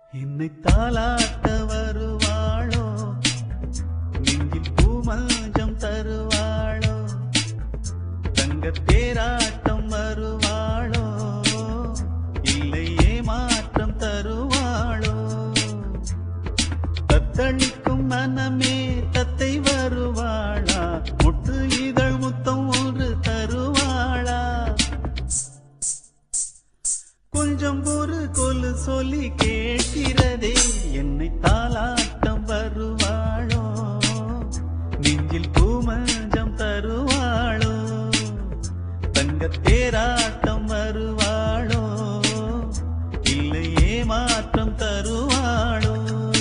என்னை தாலாட்ட வருவாளோ, நெஞ்சில் பூமஞ்சம் தருவாளோ, தங்க தேராட்டம் வருவாளோ, இல்லை ஏமாற்றம் தருவாளோ. தத்தளிக்கும் மனமே தத்தை வருவாளா, முட்டு இதழ் முத்தம் ஒன்று தருவாளா, கொஞ்சம் ஒரு கொலு சொல்லி கேட்கிறதே. என்னை தாலாட்டம் வருவாளோ, நெஞ்சில் பூமஞ்சம் தருவாளோ, தங்க தேராட்டம் வருவாளோ, இல்லை ஏமாற்றம் தருவாளோ.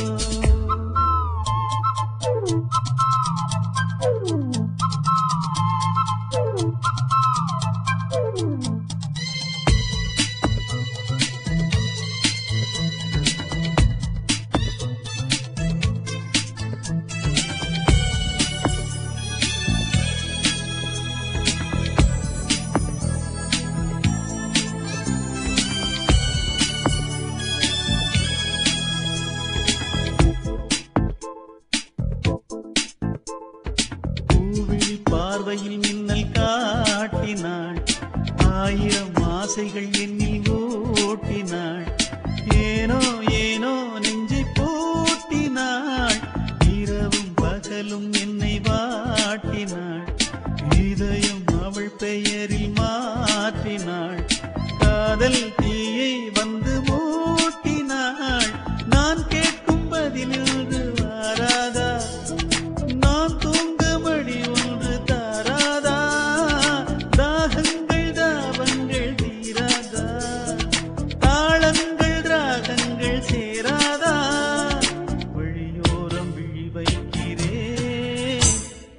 பார்வையில் மின்னல் காட்டினாள், ஆயிரம் ஆசைகள் என்னில் ஓட்டினாள், ஏனோ ஏனோ நெஞ்சை பூட்டினாள், இரவும் பகலும் என்னை வாட்டினாள், இதயம் அவள் பெயரில் மாற்றினாள், காதல் தீயை வந்து மூட்டினாள். நான் கேட்கும் பதில் ஒன்று வாராதா, நான் தூங்க மடி ஒன்று தாராதா, தாகங்கள் தாபங்கள் தீராதா, தாளங்கள் ராகங்கள் சேராதா, வழியோரம் விழி வைக்கிறேன்.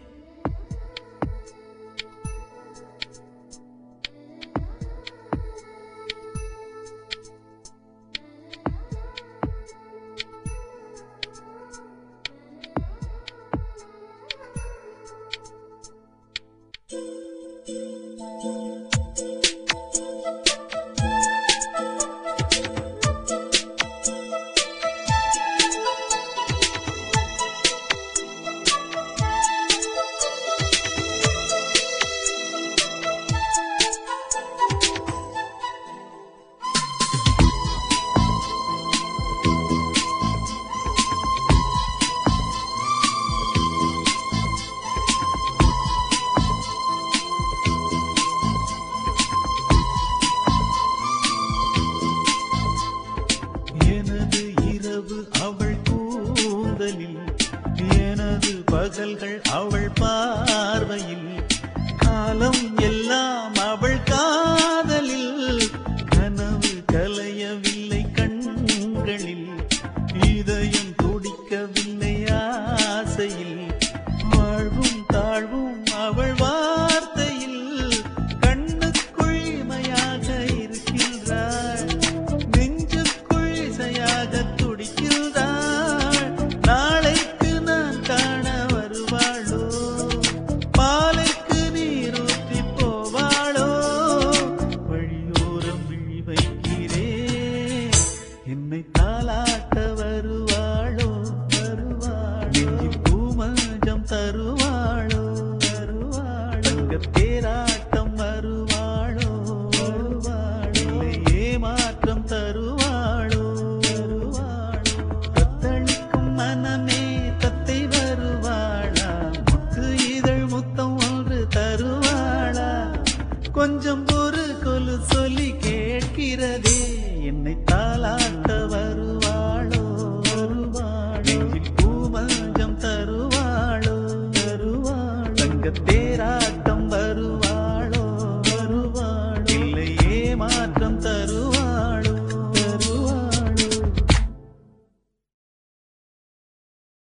எனது இரவு அவள் கூந்தலில், எனது பகல்கள் அவள் பார்வையில், காலம் எல்லாம் அவள் காதலில், கனவு கலையவில்லை கண்களில், இதயம் துடிக்கவில்லை ஆசையில், வாழ்வும் தாழ்வும் அவள் வார்த்தையில், கண்ணுக்குள் இமையாக இருக்கின்றாள், நெஞ்சுக்குள் இசையாக துடிக்கின்றாள். நாளைக்கு நான் காண வருவாளோ, பாலைக்கு நீரூற்றி போவாளோ, வழியோரம் விழி வைக்கிறேன். என்னை தாளா